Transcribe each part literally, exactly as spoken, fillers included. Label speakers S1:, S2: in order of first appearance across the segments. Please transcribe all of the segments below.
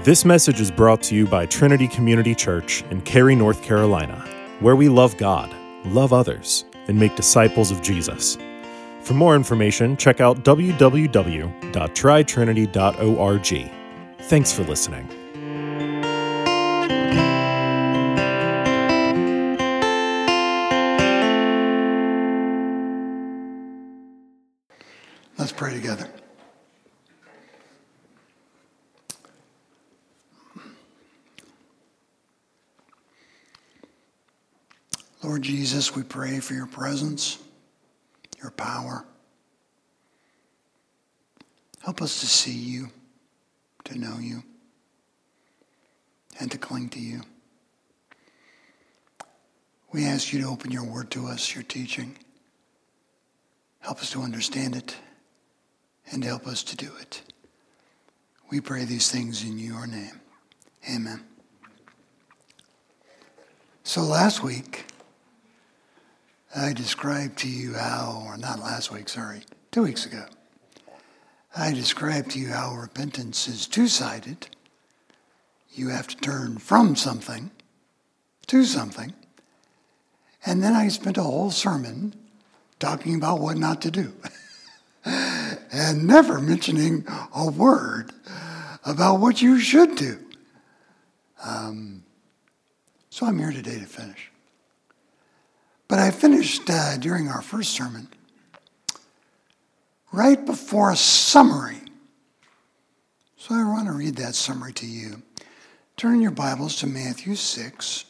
S1: This message is brought to you by Trinity Community Church in Cary, North Carolina, where we love God, love others, and make disciples of Jesus. For more information, check out w w w dot try trinity dot org. Thanks for listening.
S2: Let's pray together. Lord Jesus, we pray for your presence, your power. Help us to see you, to know you, and to cling to you. We ask you to open your word to us, your teaching. Help us to understand it and help us to do it. We pray these things in your name. Amen. So last week, I described to you how, or not last week, sorry, two weeks ago, I described to you how repentance is two-sided. You have to turn from something to something. And then I spent a whole sermon talking about what not to do. And never mentioning a word about what you should do. Um, so I'm here today to finish. But I finished uh, during our first sermon, right before a summary. So I want to read that summary to you. Turn your Bibles to Matthew six.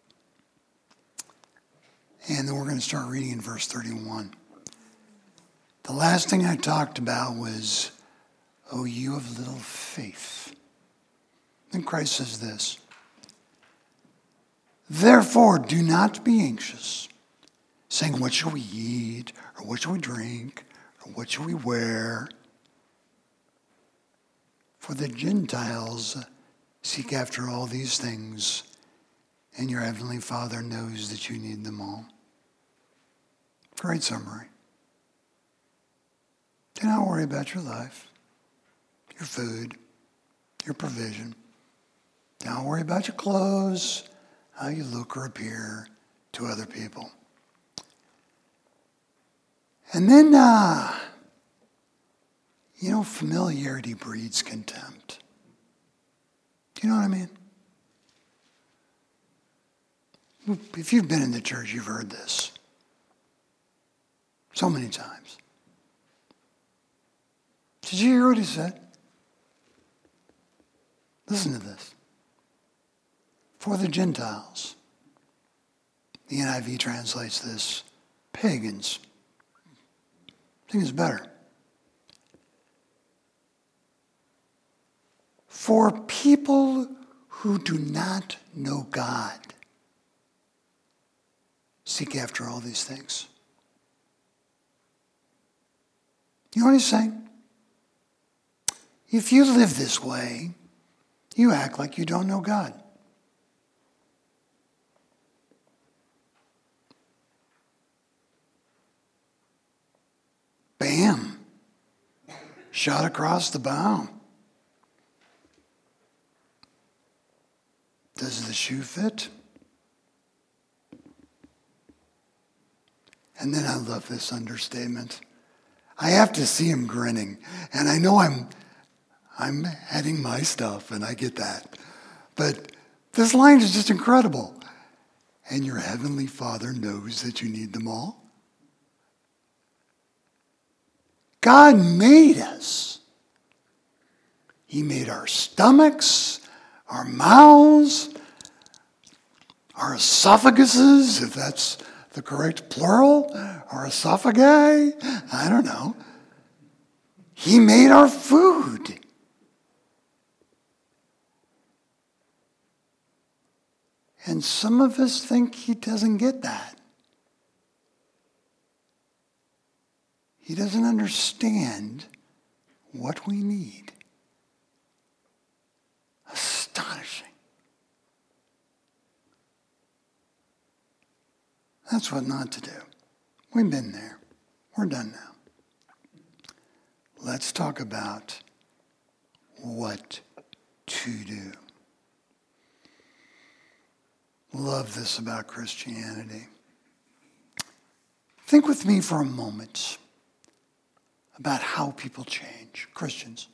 S2: And then we're going to start reading in verse thirty-one. The last thing I talked about was, oh, you of little faith. Then Christ says this, therefore, do not be anxious, saying, what shall we eat, or what shall we drink, or what shall we wear? For the Gentiles seek after all these things, and your heavenly Father knows that you need them all. Great summary. Do not worry about your life, your food, your provision. Do not worry about your clothes, how you look or appear to other people. And then, uh, you know, familiarity breeds contempt. Do you know what I mean? If you've been in the church, you've heard this so many times. Did you hear what he said? Listen to this. For the Gentiles, the N I V translates this, pagans. I think it's better. For people who do not know God, seek after all these things. You know what he's saying? If you live this way, you act like you don't know God. Bam. Shot across the bow. Does the shoe fit? And then I love this understatement. I have to see him grinning. And I know I'm I'm adding my stuff, and I get that. But this line is just incredible. And your heavenly Father knows that you need them all. God made us. He made our stomachs, our mouths, our esophaguses, if that's the correct plural, our esophagi, I don't know. He made our food. And some of us think he doesn't get that. He doesn't understand what we need. Astonishing. That's what not to do. We've been there. We're done now. Let's talk about what to do. Love this about Christianity. Think with me for a moment about how people change, Christians.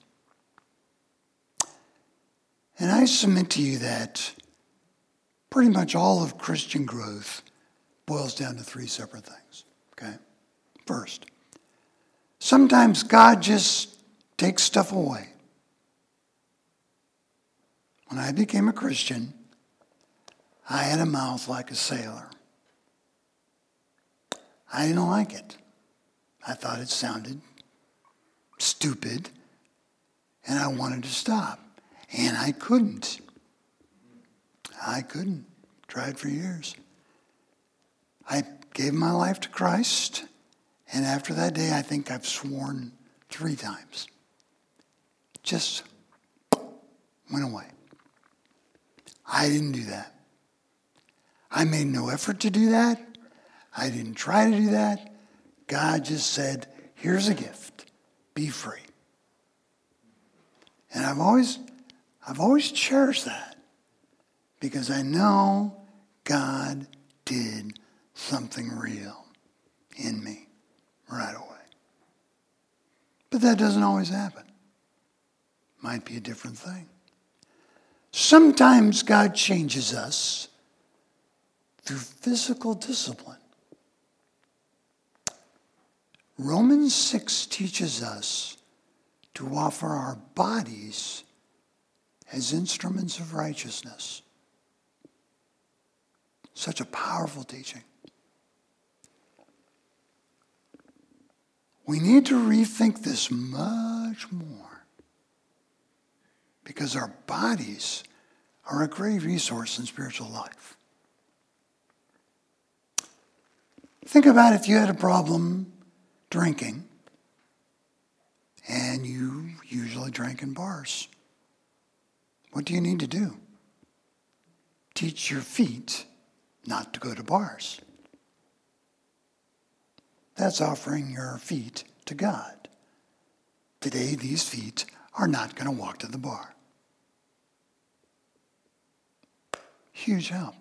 S2: And I submit to you that pretty much all of Christian growth boils down to three separate things, okay? First, sometimes God just takes stuff away. When I became a Christian, I had a mouth like a sailor. I didn't like it. I thought it sounded stupid, and I wanted to stop. And I couldn't. I couldn't. Tried for years. I gave my life to Christ, and after that day, I think I've sworn three times. Just went away. I didn't do that. I made no effort to do that. I didn't try to do that. God just said, here's a gift. Be free. And I've always, I've always cherished that because I know God did something real in me right away. But that doesn't always happen. Might be a different thing. Sometimes God changes us through physical discipline. Romans six teaches us to offer our bodies as instruments of righteousness. Such a powerful teaching. We need to rethink this much more because our bodies are a great resource in spiritual life. Think about if you had a problem drinking, and you usually drink in bars. What do you need to do? Teach your feet not to go to bars. That's offering your feet to God. Today, these feet are not going to walk to the bar. Huge help.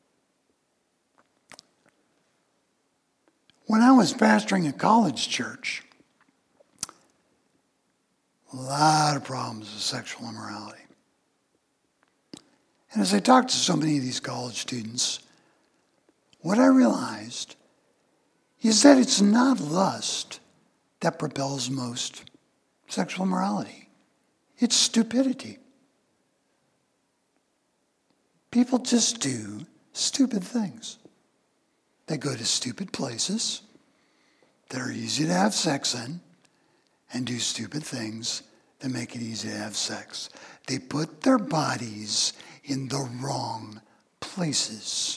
S2: When I was pastoring a college church, a lot of problems with sexual immorality. And as I talked to so many of these college students, what I realized is that it's not lust that propels most sexual immorality. It's stupidity. People just do stupid things. They go to stupid places that are easy to have sex in and do stupid things that make it easy to have sex. They put their bodies in the wrong places.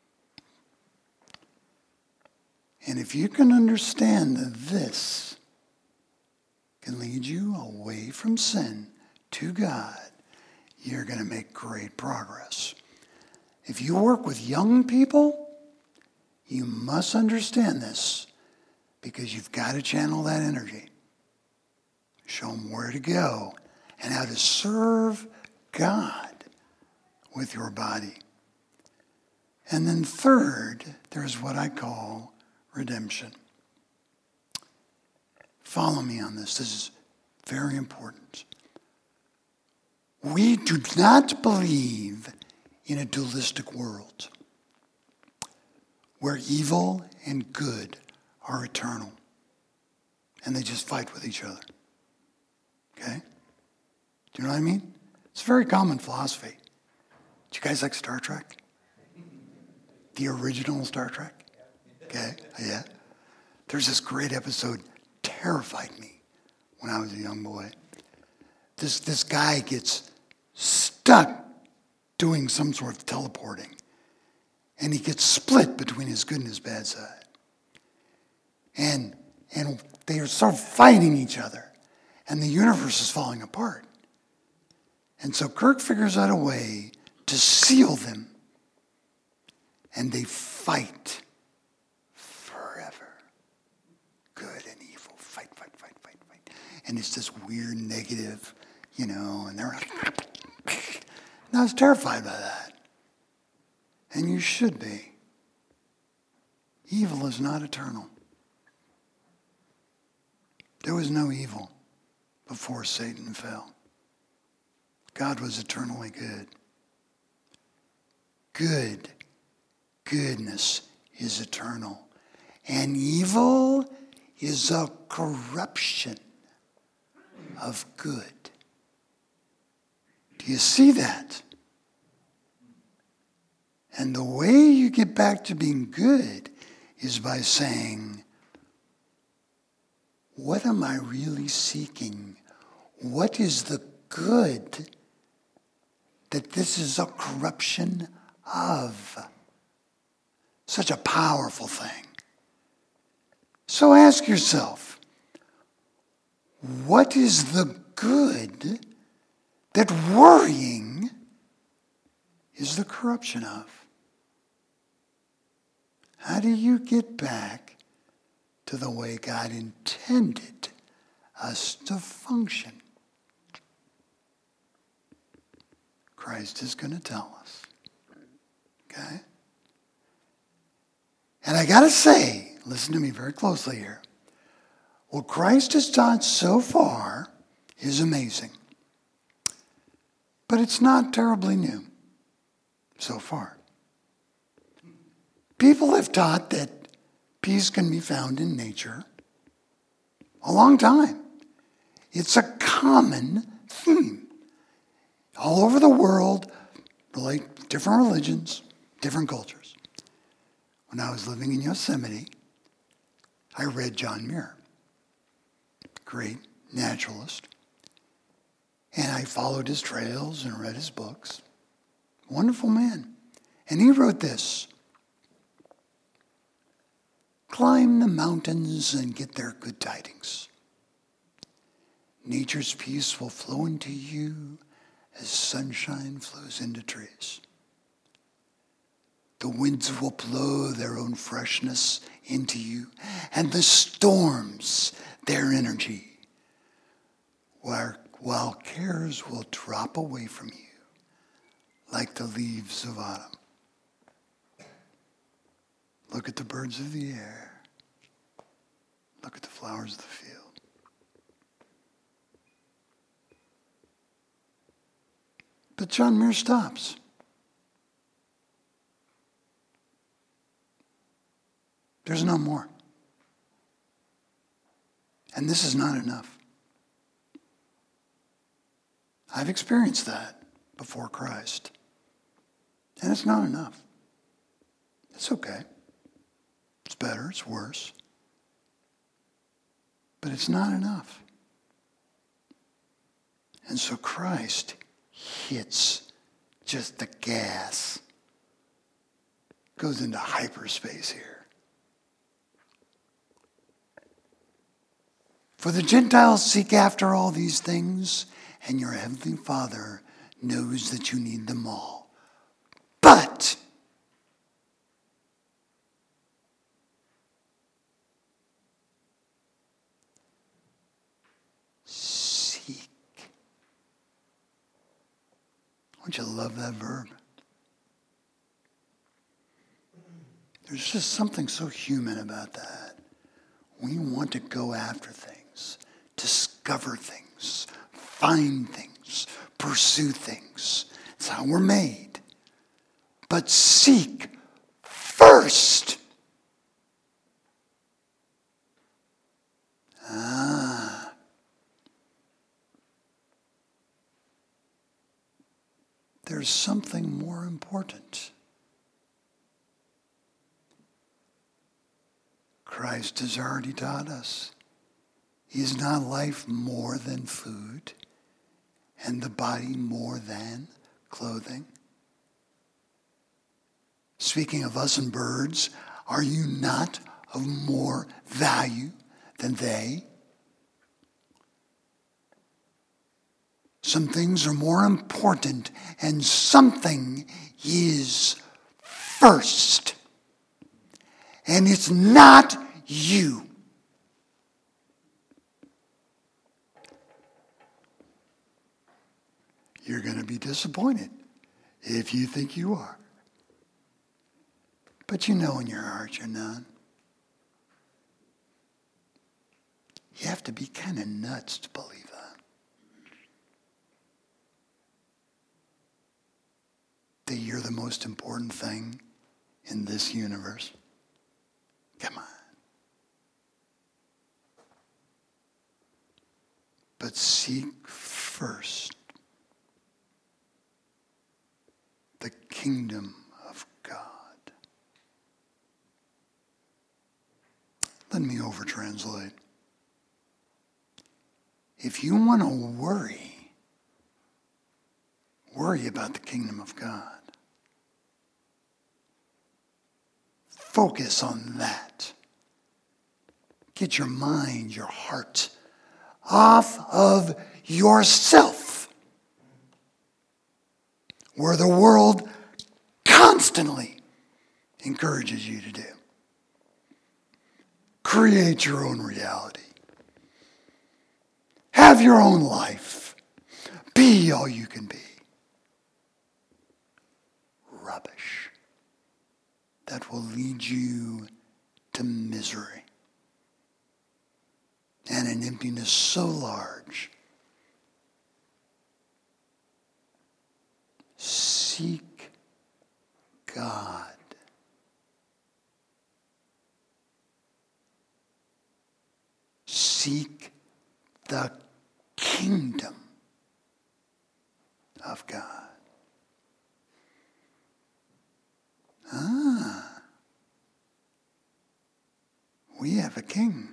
S2: And if you can understand that this can lead you away from sin to God, you're going to make great progress. If you work with young people, you must understand this because you've got to channel that energy. Show them where to go and how to serve God with your body. And then third, there's what I call redemption. Follow me on this. This is very important. We do not believe in a dualistic world where evil and good are eternal and they just fight with each other. Okay? Do you know what I mean? It's a very common philosophy. Do you guys like Star Trek? The original Star Trek? Okay, yeah. There's this great episode, terrified me when I was a young boy. This, this guy gets stuck doing some sort of teleporting, and he gets split between his good and his bad side. And, and they are sort of fighting each other, and the universe is falling apart. And so Kirk figures out a way to seal them, and they fight forever. Good and evil, fight, fight, fight, fight, fight. And it's this weird negative, you know, and they're And I was terrified by that. And you should be. Evil is not eternal. There was no evil before Satan fell. God was eternally good. Good, goodness is eternal. And evil is a corruption of good. Do you see that? And the way you get back to being good is by saying, what am I really seeking? What is the good that this is a corruption of? Such a powerful thing. So ask yourself, what is the good that worrying is the corruption of? How do you get back to the way God intended us to function? Christ is going to tell us. Okay? And I got to say, listen to me very closely here. What Christ has taught so far is amazing. But it's not terribly new so far. People have taught that peace can be found in nature a long time. It's a common theme. All over the world, like different religions, different cultures. When I was living in Yosemite, I read John Muir, great naturalist. And I followed his trails and read his books. Wonderful man. And he wrote this: climb the mountains and get their good tidings. Nature's peace will flow into you as sunshine flows into trees. The winds will blow their own freshness into you, and the storms their energy, while, while cares will drop away from you like the leaves of autumn. Look at the birds of the air. Look at the flowers of the field. But John Muir stops. There's no more. And this is not enough. I've experienced that before Christ. And it's not enough. It's okay. It's better, it's worse. But it's not enough. And so Christ hits just the gas. Goes into hyperspace here. For the Gentiles seek after all these things, and your heavenly Father knows that you need them all. But seek. Don't you love that verb? There's just something so human about that. We want to go after things, discover things, find things, pursue things. It's how we're made. But seek first. Ah. There's something more important. Christ has already taught us. Is not life more than food, and the body more than clothing? Speaking of us and birds, are you not of more value than they? Some things are more important, and something is first. And it's not you. You're going to be disappointed if you think you are. But you know in your heart you're not. You have to be kind of nuts to believe that. That you're the most important thing in this universe. Come on. But seek first the kingdom of God. Let me overtranslate. If you want to worry, worry about the kingdom of God. Focus on that. Get your mind, your heart off of yourself, where the world constantly encourages you to do. Create your own reality. Have your own life. Be all you can be. Rubbish. That will lead you to misery and an emptiness so large. Seek God. Seek the kingdom of God. Ah, we have a king.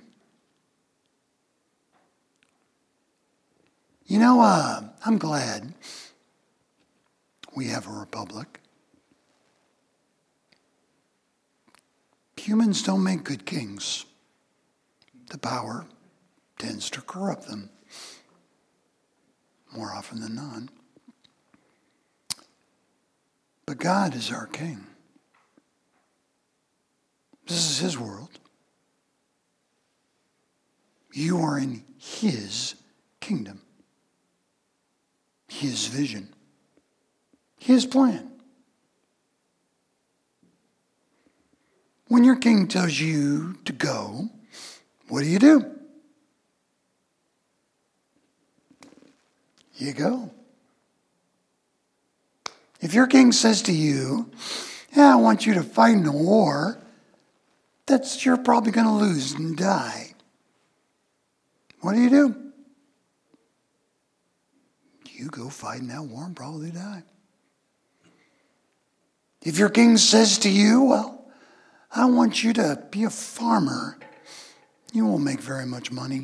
S2: You know, uh, I'm glad we have a republic. Humans don't make good kings. The power tends to corrupt them more often than not. But God is our king. This is his world. You are in his kingdom, his vision, his plan. When your king tells you to go, what do you do? You go. If your king says to you, yeah, I want you to fight in a war, that's you're probably going to lose and die. What do you do? You go fight in that war and probably die. If your king says to you, well, I want you to be a farmer, you won't make very much money.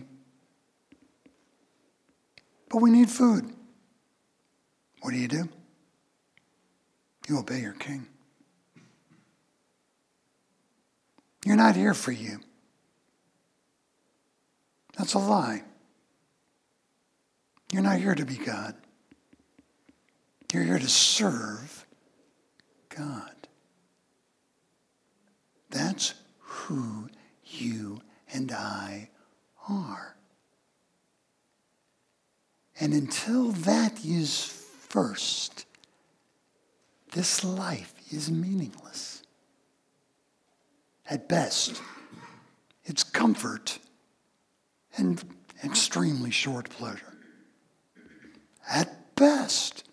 S2: But we need food. What do you do? You obey your king. You're not here for you. That's a lie. You're not here to be God. You're here to serve God. That's who you and I are. And until that is first, this life is meaningless. At best, it's comfort and extremely short pleasure. At best.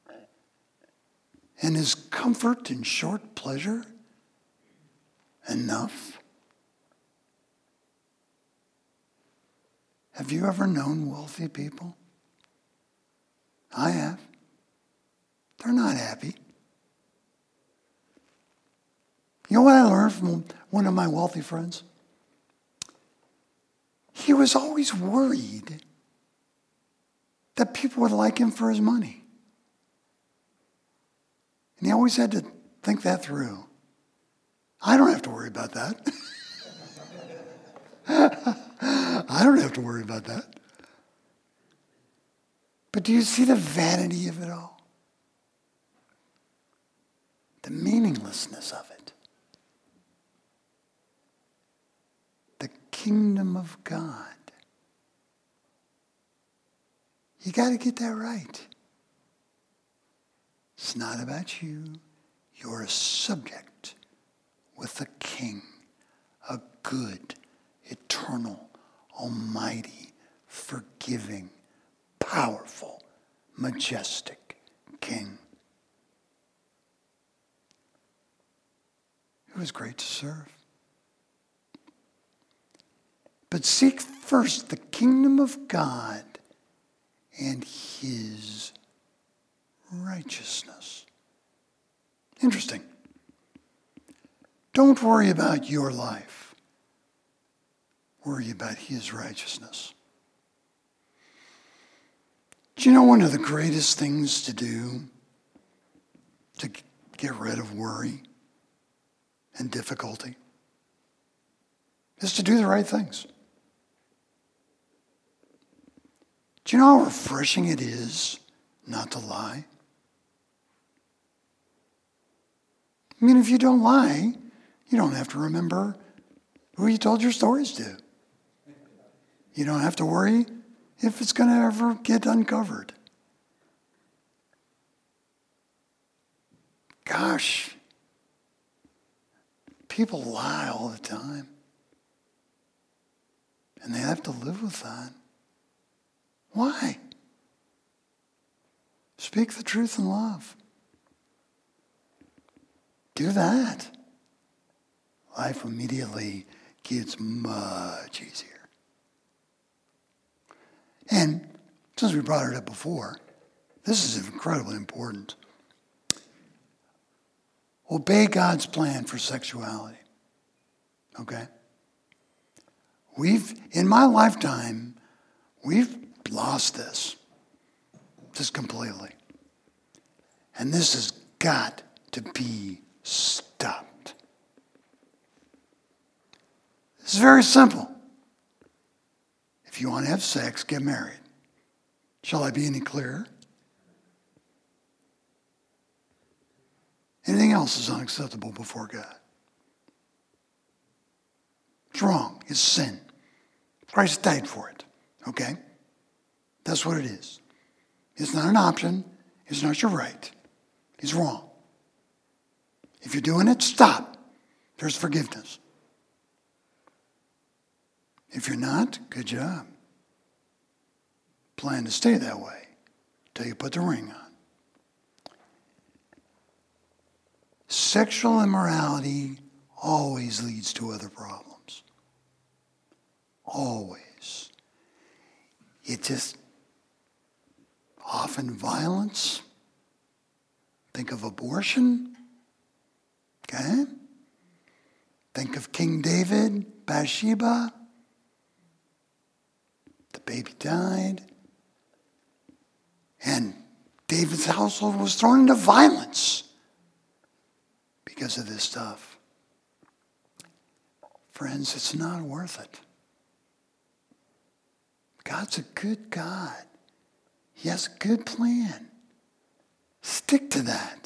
S2: And is comfort and short pleasure enough? Have you ever known wealthy people? I have. They're not happy. You know what I learned from one of my wealthy friends? He was always worried that people would like him for his money. And he always had to think that through. I don't have to worry about that. I don't have to worry about that. But do you see the vanity of it all? The meaninglessness of it. The kingdom of God. You got to get that right. It's not about you. You're a subject with a king, a good, eternal, almighty, forgiving, powerful, majestic king who is great to serve. But seek first the kingdom of God and his righteousness. Interesting. Don't worry about your life. Worry about his righteousness. Do you know one of the greatest things to do to get rid of worry and difficulty is to do the right things? Do you know how refreshing it is not to lie? I mean, if you don't lie, you don't have to remember who you told your stories to. You don't have to worry if it's going to ever get uncovered. Gosh, people lie all the time. And they have to live with that. Why? Speak the truth in love. Do that. Life immediately gets much easier. And since we brought it up before, this is incredibly important. Obey God's plan for sexuality. Okay? We've, in my lifetime, we've lost this just completely. And this has got to be stopped. It's very simple. If you want to have sex, get married. Shall I be any clearer? Anything else is unacceptable before God. It's wrong. It's sin. Christ died for it. Okay? That's what it is. It's not an option. It's not your right. It's wrong. If you're doing it, stop. There's forgiveness. If you're not, good job. Plan to stay that way till you put the ring on. Sexual immorality always leads to other problems. Always. It just, often violence. Think of abortion. Okay? Think of King David, Bathsheba. The baby died. And David's household was thrown into violence because of this stuff. Friends, it's not worth it. God's a good God. He has a good plan. Stick to that.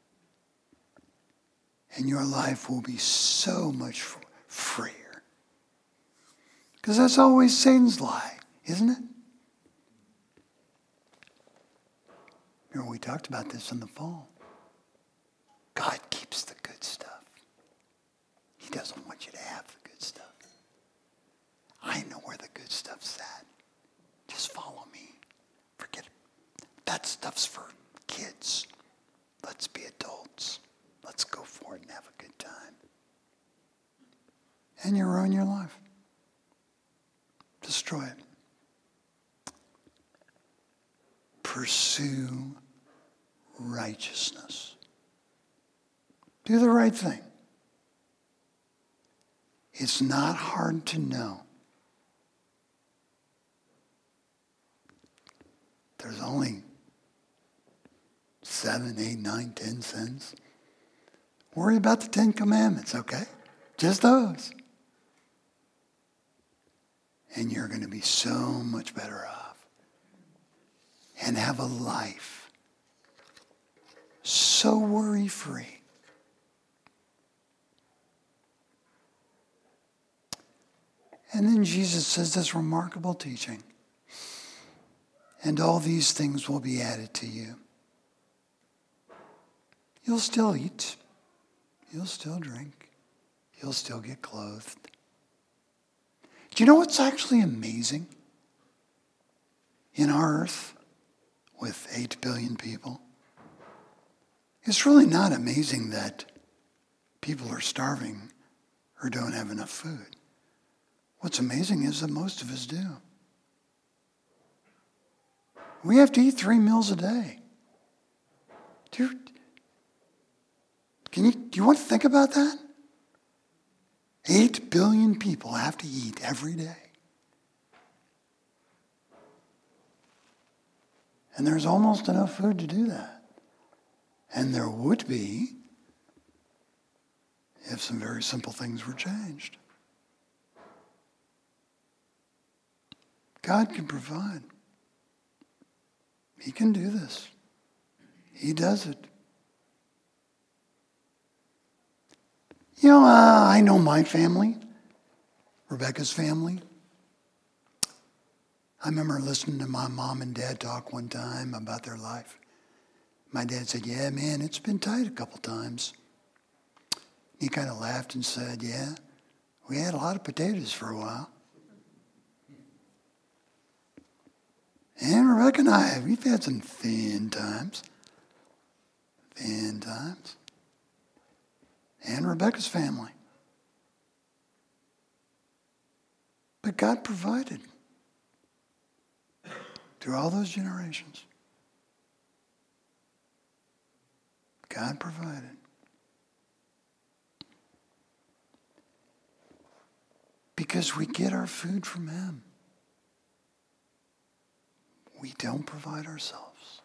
S2: And your life will be so much freer. Because that's always Satan's lie, isn't it? Remember, we talked about this in the fall. God keeps the good stuff. He doesn't want you to have the good stuff. I know where the good stuff's at. Just follow me. Forget it. That stuff's for kids. Let's be adults. Let's go for it and have a good time. And you ruin your life. Destroy it. Pursue righteousness. Do the right thing. It's not hard to know. There's only seven, eight, nine, ten sins. Worry about the Ten Commandments, okay? Just those. And you're going to be so much better off. And have a life so worry-free. And then Jesus says this remarkable teaching. And all these things will be added to you. You'll still eat. You'll still drink. You'll still get clothed. Do you know what's actually amazing? In our earth, with eight billion people, it's really not amazing that people are starving or don't have enough food. What's amazing is that most of us do. We have to eat three meals a day. Do you, can you, do you want to think about that? Eight billion people have to eat every day. And there's almost enough food to do that. And there would be if some very simple things were changed. God can provide. He can do this. He does it. You know, uh, I know my family, Rebecca's family. I remember listening to my mom and dad talk one time about their life. My dad said, yeah, man, it's been tight a couple times. He kind of laughed and said, yeah, we had a lot of potatoes for a while. And Rebecca and I, we've had some thin times. Thin times. And Rebecca's family. But God provided through all those generations. God provided. Because we get our food from Him. We don't provide ourselves.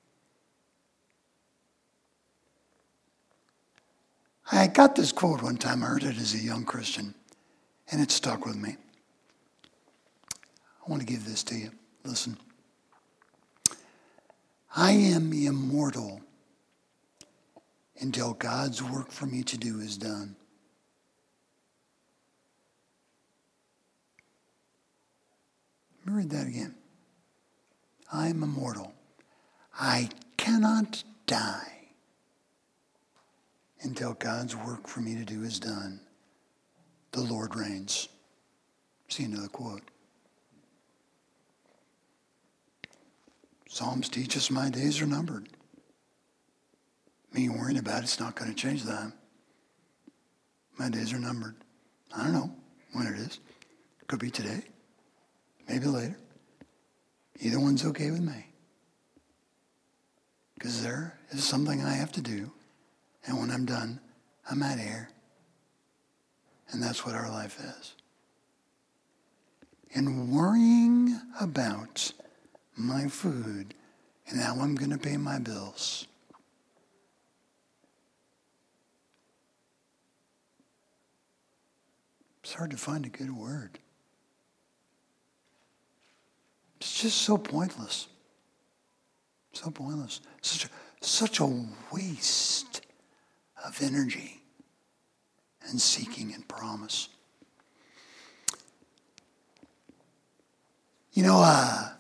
S2: I got this quote one time. I heard it as a young Christian, and it stuck with me. I want to give this to you. Listen. I am immortal until God's work for me to do is done. Let me read that again. I am immortal. I cannot die until God's work for me to do is done. The Lord reigns. See another quote. Psalms teach us my days are numbered. Me worrying about it's not going to change that. My days are numbered. I don't know when it is. Could be today. Maybe later. Either one's okay with me. Because there is something I have to do. And when I'm done, I'm out of here. And that's what our life is. And worrying about my food and how I'm going to pay my bills. It's hard to find a good word. It's just so pointless. So pointless. Such a, such a waste of energy and seeking and promise. You know, uh,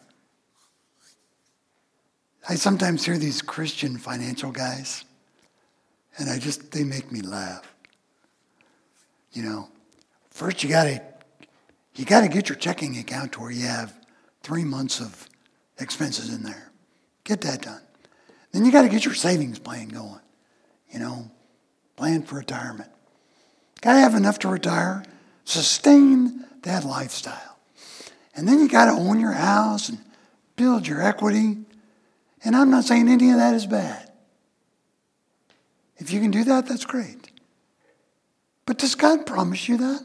S2: I sometimes hear these Christian financial guys, and I just, they make me laugh. You know, first you gotta, you gotta get your checking account to where you have three months of expenses in there. Get that done. Then you gotta get your savings plan going. You know, plan for retirement. Gotta have enough to retire, sustain that lifestyle. And then you gotta own your house and build your equity. And I'm not saying any of that is bad. If you can do that, that's great. But does God promise you that?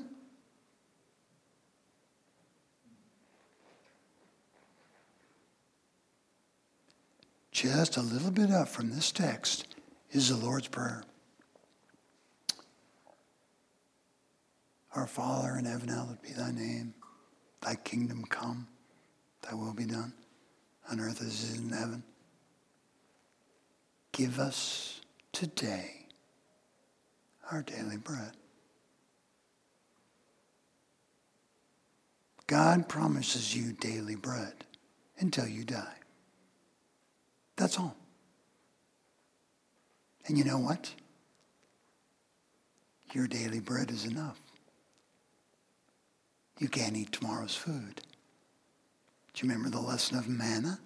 S2: Just a little bit up from this text is the Lord's Prayer. Our Father in heaven, hallowed be thy name. Thy kingdom come, thy will be done, on earth as it is in heaven. Give us today our daily bread. God promises you daily bread until you die. That's all. And you know what? Your daily bread is enough. You can't eat tomorrow's food. Do you remember the lesson of manna?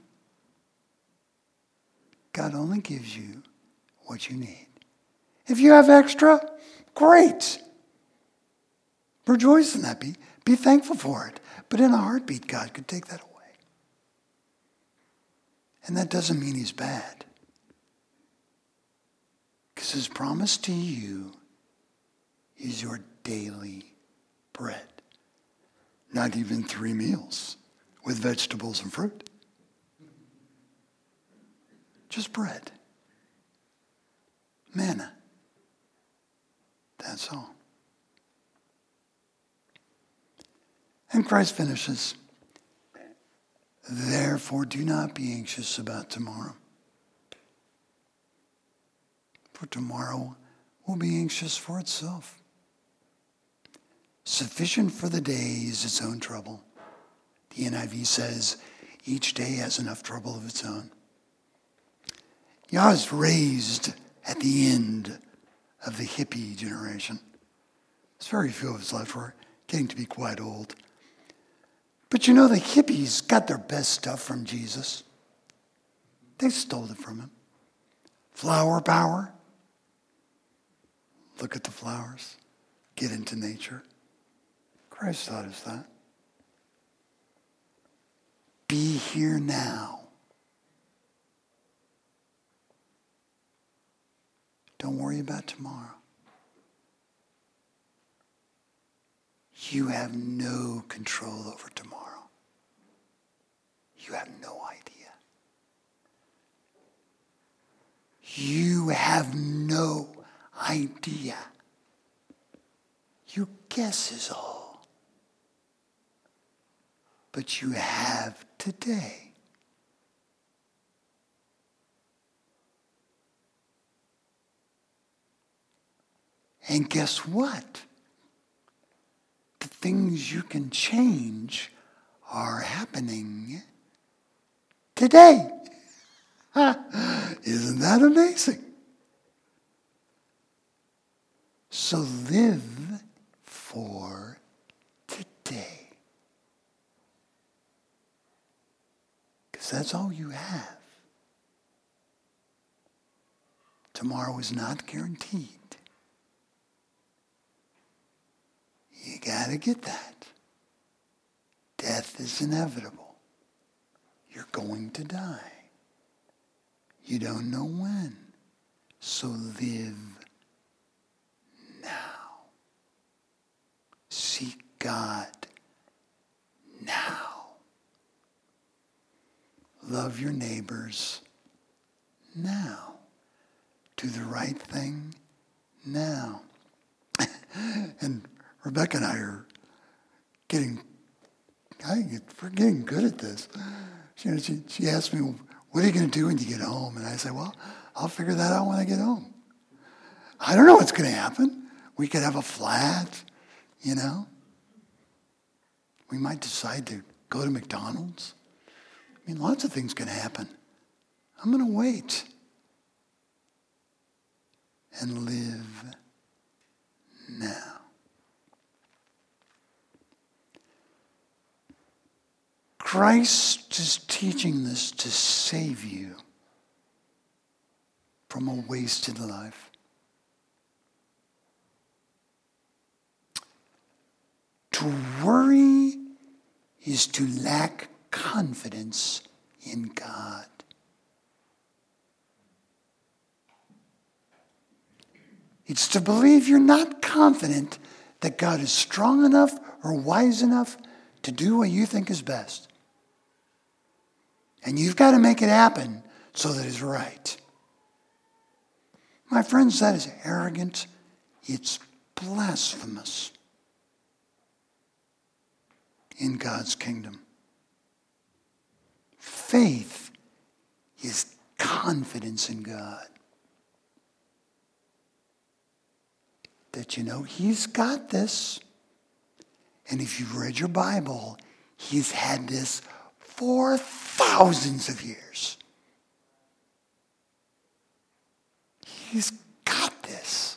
S2: God only gives you what you need. If you have extra, great. Rejoice in that. Be, be thankful for it. But in a heartbeat, God could take that away. And that doesn't mean he's bad. Because his promise to you is your daily bread. Not even three meals with vegetables and fruit. Just bread. Manna. That's all. And Christ finishes, therefore do not be anxious about tomorrow. For tomorrow will be anxious for itself. Sufficient for the day is its own trouble. The N I V says, each day has enough trouble of its own. Yah is raised at the end of the hippie generation. There's very few of us left. We're getting to be quite old. But you know, the hippies got their best stuff from Jesus. They stole it from him. Flower power. Look at the flowers. Get into nature. Christ taught us that. Be here now. Don't worry about tomorrow. You have no control over tomorrow. You have no idea. You have no idea. You guess is all. But you have today. And guess what? The things you can change are happening today. Isn't that amazing? So live for today. Because that's all you have. Tomorrow is not guaranteed. You got to get that. Death is inevitable. You're going to die. You don't know when. So live now. Seek God now. Love your neighbors now. Do the right thing now. And Rebecca and I are getting, I get, we're getting good at this. She, she, she asked me, what are you going to do when you get home? And I said, well, I'll figure that out when I get home. I don't know what's going to happen. We could have a flat, you know. We might decide to go to McDonald's. I mean, lots of things can happen. I'm going to wait and live now. Christ is teaching this to save you from a wasted life. To worry is to lack confidence in God. It's to believe you're not confident that God is strong enough or wise enough to do what you think is best. And you've got to make it happen so that it's right. My friends, that is arrogant. It's blasphemous in God's kingdom. Faith is confidence in God. That you know He's got this. And if you've read your Bible, He's had this for thousands of years. He's got this.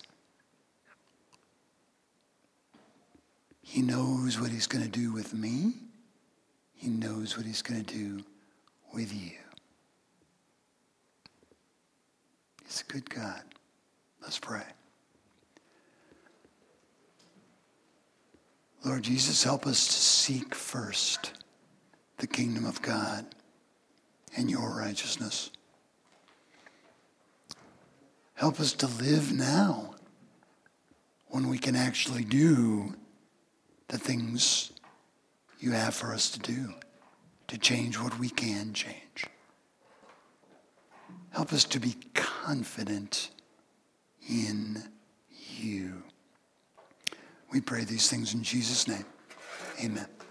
S2: He knows what he's going to do with me. He knows what he's going to do with you. He's a good God. Let's pray. Lord Jesus, help us to seek first the kingdom of God and your righteousness. Help us to live now when we can actually do the things you have for us to do, to change what we can change. Help us to be confident in you. We pray these things in Jesus' name. Amen.